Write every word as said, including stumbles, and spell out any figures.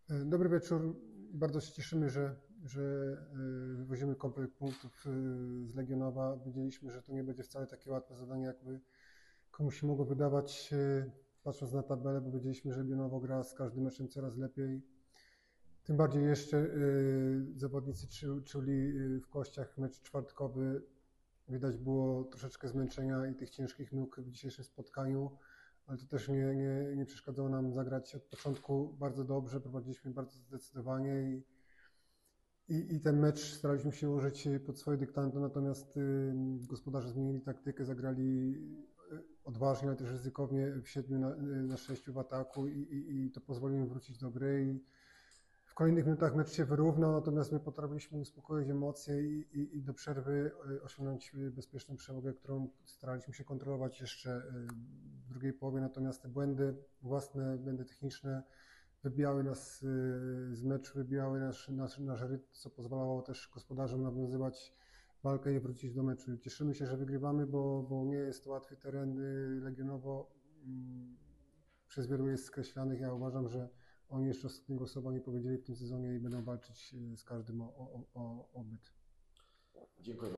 Dobry wieczór. Bardzo się cieszymy, że, że wywozimy komplet punktów z Legionowa. Wiedzieliśmy, że to nie będzie wcale takie łatwe zadanie, jakby komuś się mogło wydawać, patrząc na tabelę, bo wiedzieliśmy, że Legionowo gra z każdym meczem coraz lepiej. Tym bardziej jeszcze zawodnicy czuli w kościach mecz czwartkowy. Widać było troszeczkę zmęczenia i tych ciężkich nóg w dzisiejszym spotkaniu, ale to też nie, nie, nie przeszkadzało nam zagrać od początku bardzo dobrze, prowadziliśmy bardzo zdecydowanie i, i, i ten mecz staraliśmy się ułożyć pod swoje dyktanty, natomiast y, gospodarze zmienili taktykę, zagrali odważnie, ale też ryzykownie w siedmiu na, na sześciu w ataku i, i, i to pozwoliło im wrócić do gry. I, w kolejnych minutach mecz się wyrównał, natomiast my potrafiliśmy uspokoić emocje i, i, i do przerwy osiągnąć bezpieczną przewagę, którą staraliśmy się kontrolować jeszcze w drugiej połowie, natomiast te błędy, własne błędy techniczne wybijały nas z meczu, wybijały nasz, nasz, nasz rytm, co pozwalało też gospodarzom nawiązywać walkę i wrócić do meczu. Cieszymy się, że wygrywamy, bo, bo nie jest to łatwy teren. Legionowo przez wielu jest skreślanych. Ja uważam, że oni jeszcze ostatniego słowa nie powiedzieli w tym sezonie i będą walczyć z każdym o, o, o, o byt. Dziękuję.